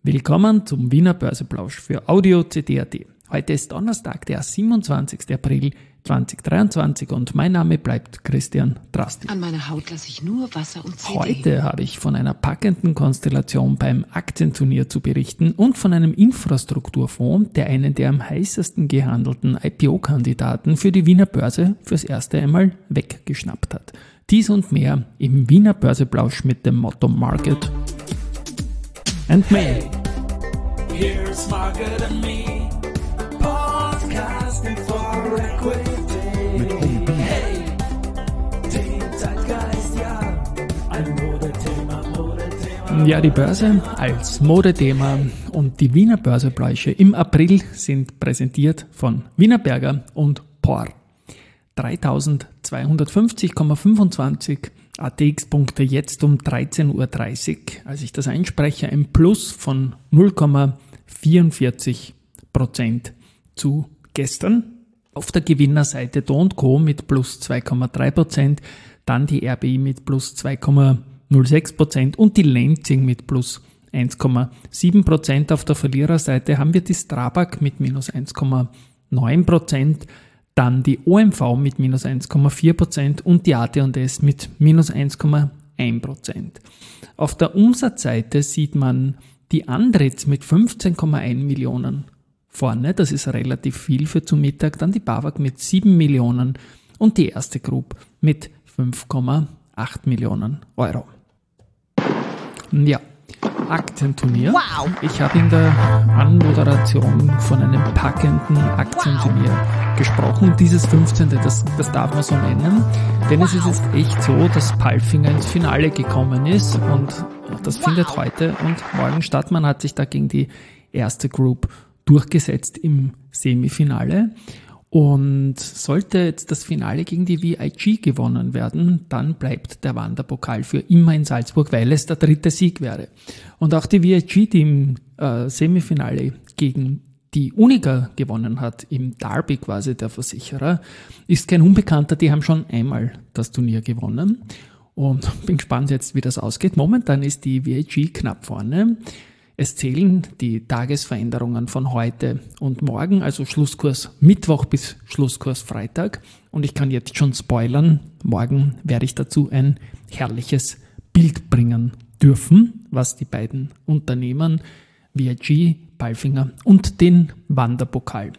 Willkommen zum Wiener Börseplausch für Audio CD.at. Heute ist Donnerstag, der 27. April 2023 und mein Name bleibt Christian Drastil. An meiner Haut lasse ich nur Wasser und CD. Heute habe ich von einer packenden Konstellation beim Aktienturnier zu berichten und von einem Infrastrukturfonds, der einen der am heißesten gehandelten IPO-Kandidaten für die Wiener Börse fürs erste einmal weggeschnappt hat. Dies und mehr im Wiener Börseplausch mit dem Motto Market and Me. Hey, here's Market and Me, podcasting for Equity. Hey, den Zeitgeist, ja, ein Modethema. Ja, die Börse als Modethema und die Wiener Börsepläusche im April sind präsentiert von Wienerberger und POR. 3250,25 ATX-Punkte jetzt um 13.30 Uhr, als ich das einspreche, ein Plus von 0,44% zu gestern. Auf der Gewinnerseite Do & Co mit plus 2,3%, dann die RBI mit plus 2,06% und die Lenzing mit plus 1,7%. Auf der Verliererseite haben wir die Strabag mit minus 1,9%, dann die OMV mit minus 1,4% und die AT&S mit minus 1,1%. Auf der Umsatzseite sieht man die Andritz mit 15,1 Millionen vorne, das ist relativ viel für zum Mittag, dann die BAWAG mit 7 Millionen und die Erste Group mit 5,8 Millionen Euro. Ja, Aktienturnier. Wow. Ich habe in der Anmoderation von einem packenden Aktienturnier gesprochen. Dieses 15. Das darf man so nennen, denn es ist jetzt echt so, dass Palfinger ins Finale gekommen ist und das findet heute und morgen statt. Man hat sich da gegen die Erste Group durchgesetzt im Semifinale. Und sollte jetzt das Finale gegen die VIG gewonnen werden, dann bleibt der Wanderpokal für immer in Salzburg, weil es der dritte Sieg wäre. Und auch die VIG, die im Semifinale gegen die Uniga gewonnen hat, im Derby quasi der Versicherer, ist kein Unbekannter, die haben schon einmal das Turnier gewonnen. Und bin gespannt jetzt, wie das ausgeht. Momentan ist die VIG knapp vorne. Es zählen die Tagesveränderungen von heute und morgen, also Schlusskurs Mittwoch bis Schlusskurs Freitag. Und ich kann jetzt schon spoilern, morgen werde ich dazu ein herrliches Bild bringen dürfen, was die beiden Unternehmen VIG, Palfinger und den Wanderpokal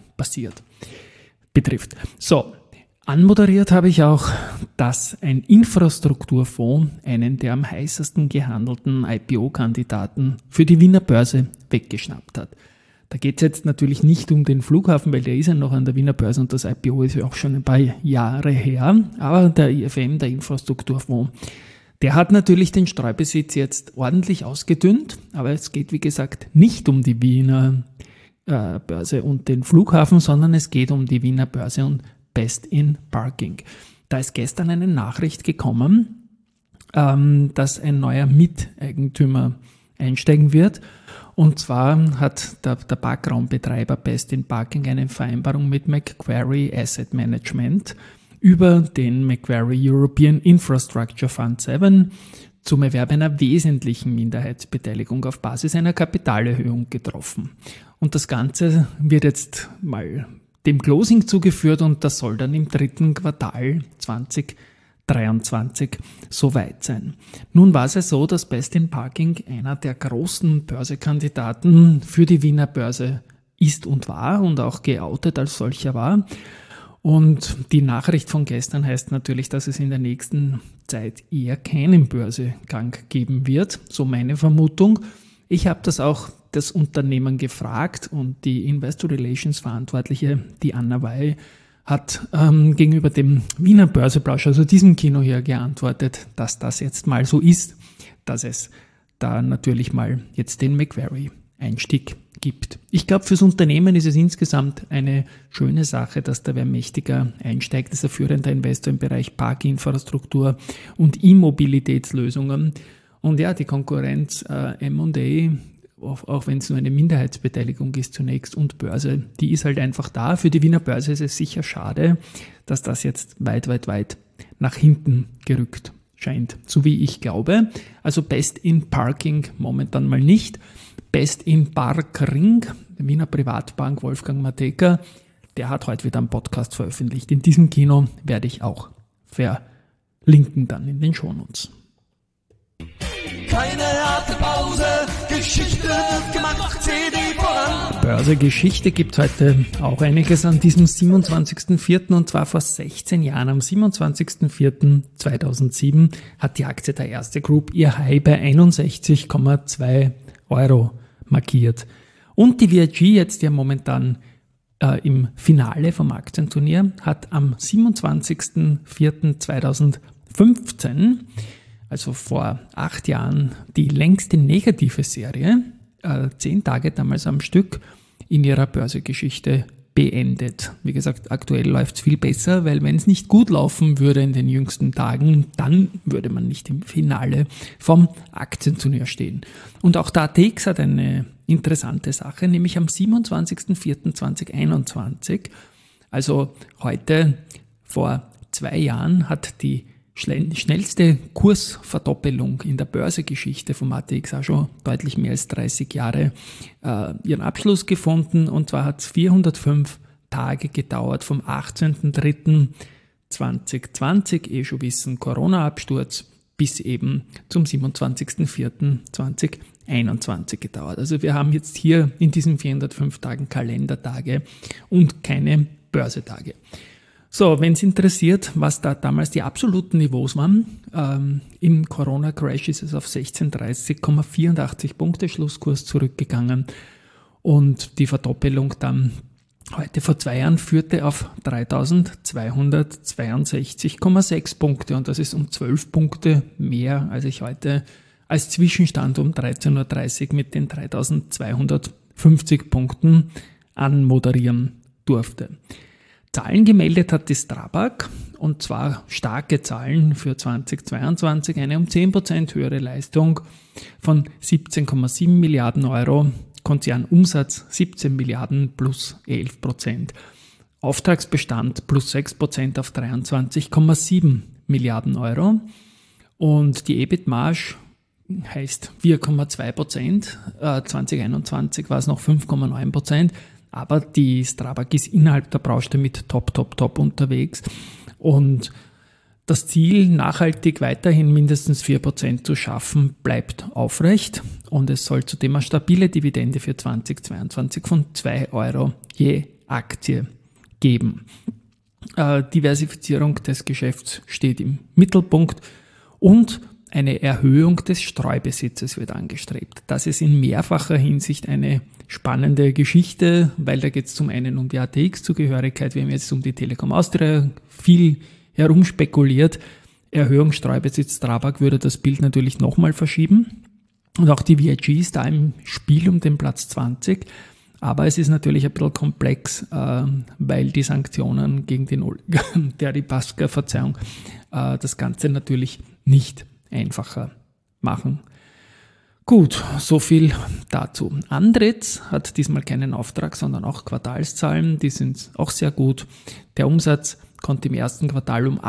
betrifft. So, anmoderiert habe ich auch, dass ein Infrastrukturfonds einen der am heißesten gehandelten IPO-Kandidaten für die Wiener Börse weggeschnappt hat. Da geht es jetzt natürlich nicht um den Flughafen, weil der ist ja noch an der Wiener Börse und das IPO ist ja auch schon ein paar Jahre her. Aber der IFM, der Infrastrukturfonds, der hat natürlich den Streubesitz jetzt ordentlich ausgedünnt. Aber es geht, wie gesagt, nicht um die Wiener Börse und den Flughafen, sondern es geht um die Wiener Börse und Best in Parking. Da ist gestern eine Nachricht gekommen, dass ein neuer Miteigentümer einsteigen wird. Und zwar hat der Parkraumbetreiber Best in Parking eine Vereinbarung mit Macquarie Asset Management über den Macquarie European Infrastructure Fund 7 zum Erwerb einer wesentlichen Minderheitsbeteiligung auf Basis einer Kapitalerhöhung getroffen. Und das Ganze wird jetzt mal dem Closing zugeführt und das soll dann im dritten Quartal 2023 soweit sein. Nun war es ja so, dass Best in Parking einer der großen Börsekandidaten für die Wiener Börse ist und war und auch geoutet als solcher war. Und die Nachricht von gestern heißt natürlich, dass es in der nächsten Zeit eher keinen Börsegang geben wird, so meine Vermutung. Ich habe das Unternehmen gefragt und die Investor Relations Verantwortliche, die Anna Wey, hat gegenüber dem Wiener Börseplausch, also diesem Kino hier, geantwortet, dass das jetzt mal so ist, dass es da natürlich mal jetzt den Macquarie-Einstieg gibt. Ich glaube, fürs Unternehmen ist es insgesamt eine schöne Sache, dass da wer mächtiger einsteigt. Das ist ein führender Investor im Bereich Parkinfrastruktur und E-Mobilitätslösungen. Und ja, die Konkurrenz M&A, auch wenn es nur eine Minderheitsbeteiligung ist zunächst, und Börse, die ist halt einfach da. Für die Wiener Börse ist es sicher schade, dass das jetzt weit nach hinten gerückt scheint, so wie ich glaube. Also Best in Parking momentan mal nicht. Best in Parkring, der Wiener Privatbank Wolfgang Matejka, der hat heute wieder einen Podcast veröffentlicht. In diesem Kino werde ich auch verlinken dann in den Shownotes. Keine harte Pause, Geschichte wird gemacht, CD voran. Börsegeschichte gibt heute auch einiges an diesem 27.04. und zwar vor 16 Jahren. Am 27.04.2007 hat die Aktie der Erste Group ihr High bei 61,2 Euro markiert. Und die VIG, jetzt ja momentan im Finale vom Aktienturnier, hat am 27.04.2015, also vor 8 Jahren, die längste negative Serie, 10 Tage damals am Stück, in ihrer Börsegeschichte beendet. Wie gesagt, aktuell läuft es viel besser, weil wenn es nicht gut laufen würde in den jüngsten Tagen, dann würde man nicht im Finale vom Aktienturnier stehen. Und auch der ATX hat eine interessante Sache, nämlich am 27.04.2021, also heute vor 2 Jahren, hat die schnellste Kursverdoppelung in der Börsegeschichte vom ATX, auch schon deutlich mehr als 30 Jahre, ihren Abschluss gefunden. Und zwar hat es 405 Tage gedauert, vom 18.03.2020, schon wissen, Corona-Absturz, bis eben zum 27.04.2021 gedauert. Also wir haben jetzt hier in diesen 405 Tagen Kalendertage und keine Börsetage. So, wenn es interessiert, was da damals die absoluten Niveaus waren, im Corona-Crash ist es auf 1630,84 Punkte Schlusskurs zurückgegangen und die Verdoppelung dann heute vor 2 Jahren führte auf 3262,6 Punkte und das ist um 12 Punkte mehr, als ich heute als Zwischenstand um 13.30 Uhr mit den 3250 Punkten anmoderieren durfte. Zahlen gemeldet hat die Strabag, und zwar starke Zahlen für 2022, eine um 10% höhere Leistung von 17,7 Milliarden Euro, Konzernumsatz 17 Milliarden plus 11%, Auftragsbestand plus 6% auf 23,7 Milliarden Euro und die EBIT-Marge heißt 4,2%, 2021 war es noch 5,9%, aber die Strabag ist innerhalb der Branche mit top unterwegs und das Ziel, nachhaltig weiterhin mindestens 4% zu schaffen, bleibt aufrecht und es soll zudem eine stabile Dividende für 2022 von 2 Euro je Aktie geben. Diversifizierung des Geschäfts steht im Mittelpunkt und eine Erhöhung des Streubesitzes wird angestrebt. Das ist in mehrfacher Hinsicht eine spannende Geschichte, weil da geht es zum einen um die ATX-Zugehörigkeit, wir haben jetzt um die Telekom Austria viel herumspekuliert. Erhöhung Streubesitz Strabag würde das Bild natürlich nochmal verschieben. Und auch die VIG ist da im Spiel um den Platz 20. Aber es ist natürlich ein bisschen komplex, weil die Sanktionen gegen den Deripaska, das Ganze natürlich nicht einfacher machen. Gut, so viel dazu. Andritz hat diesmal keinen Auftrag, sondern auch Quartalszahlen. Die sind auch sehr gut. Der Umsatz konnte im ersten Quartal um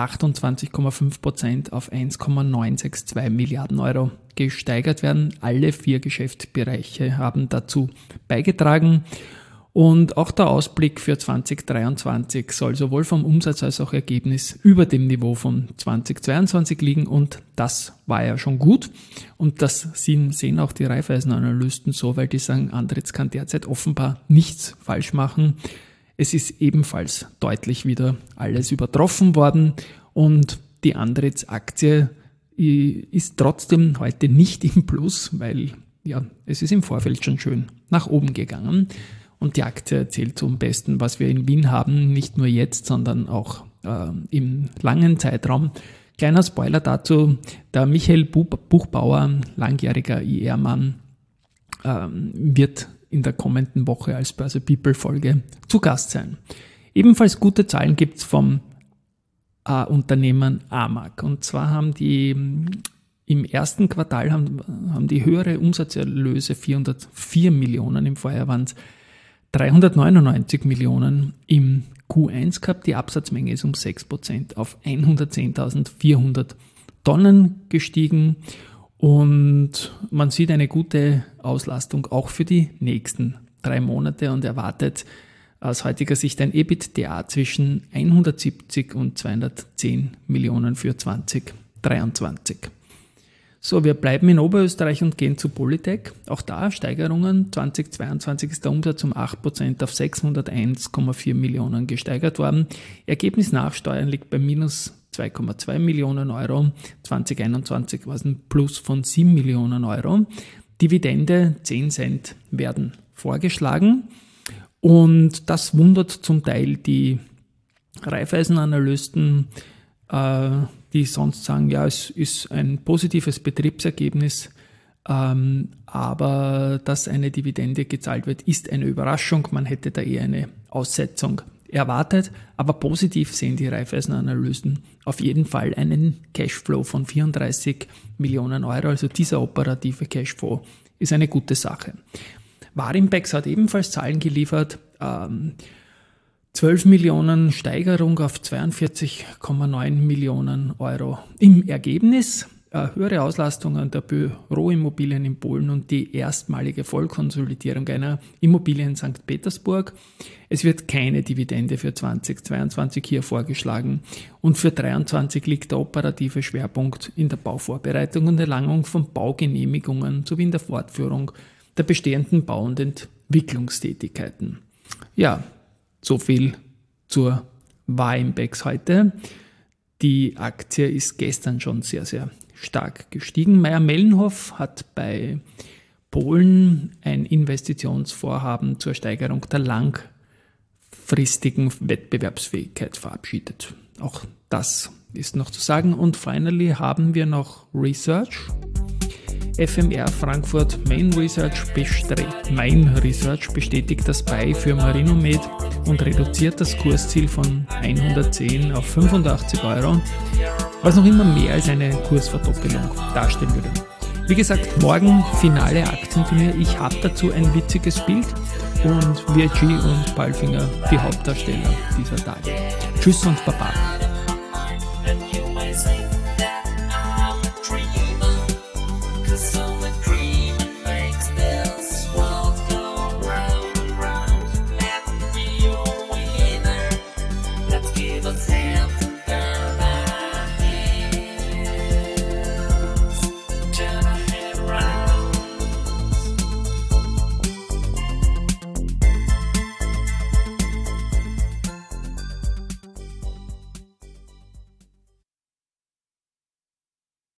28,5% auf 1,962 Milliarden Euro gesteigert werden. Alle 4 Geschäftsbereiche haben dazu beigetragen. Und auch der Ausblick für 2023 soll sowohl vom Umsatz als auch Ergebnis über dem Niveau von 2022 liegen und das war ja schon gut und das sehen auch die Raiffeisen-Analysten so, weil die sagen, Andritz kann derzeit offenbar nichts falsch machen. Es ist ebenfalls deutlich wieder alles übertroffen worden und die Andritz-Aktie ist trotzdem heute nicht im Plus, weil ja, es ist im Vorfeld schon schön nach oben gegangen. Und die Aktie erzählt zum Besten, was wir in Wien haben, nicht nur jetzt, sondern auch im langen Zeitraum. Kleiner Spoiler dazu, der Michael Buchbauer, langjähriger IR-Mann, wird in der kommenden Woche als Börse People-Folge zu Gast sein. Ebenfalls gute Zahlen gibt es vom Unternehmen AMAG. Und zwar haben die im ersten Quartal haben die höhere Umsatzerlöse 404 Millionen, im Vorjahr waren es 399 Millionen im Q1 gehabt. Die Absatzmenge ist um 6% auf 110.400 Tonnen gestiegen und man sieht eine gute Auslastung auch für die nächsten 3 Monate und erwartet aus heutiger Sicht ein EBITDA zwischen 170 und 210 Millionen für 2023. So, wir bleiben in Oberösterreich und gehen zu Polytech. Auch da Steigerungen. 2022 ist der Umsatz um 8% auf 601,4 Millionen gesteigert worden. Ergebnis nach Steuern liegt bei minus 2,2 Millionen Euro. 2021 war es ein Plus von 7 Millionen Euro. Dividende 10 Cent werden vorgeschlagen. Und das wundert zum Teil die Raiffeisen-Analysten, die sonst sagen, ja, es ist ein positives Betriebsergebnis, aber dass eine Dividende gezahlt wird, ist eine Überraschung. Man hätte da eher eine Aussetzung erwartet, aber positiv sehen die Raiffeisen-Analysten auf jeden Fall einen Cashflow von 34 Millionen Euro. Also dieser operative Cashflow ist eine gute Sache. Warimpex hat ebenfalls Zahlen geliefert, 12 Millionen Steigerung auf 42,9 Millionen Euro im Ergebnis, höhere Auslastungen der Büroimmobilien in Polen und die erstmalige Vollkonsolidierung einer Immobilie in St. Petersburg. Es wird keine Dividende für 2022 hier vorgeschlagen und für 2023 liegt der operative Schwerpunkt in der Bauvorbereitung und Erlangung von Baugenehmigungen sowie in der Fortführung der bestehenden Bau- und Entwicklungstätigkeiten. Ja, so viel zur Warimpex heute. Die Aktie ist gestern schon sehr, sehr stark gestiegen. Mayr-Melnhof hat bei Polen ein Investitionsvorhaben zur Steigerung der langfristigen Wettbewerbsfähigkeit verabschiedet. Auch das ist noch zu sagen. Und finally haben wir noch Research. FMR Frankfurt Main Research bestätigt das Buy für Marinomed und reduziert das Kursziel von 110 auf 85 Euro, was noch immer mehr als eine Kursverdoppelung darstellen würde. Wie gesagt, morgen finale Aktienturnier. Ich habe dazu ein witziges Bild und VIG und Palfinger die Hauptdarsteller dieser Tage. Tschüss und Baba.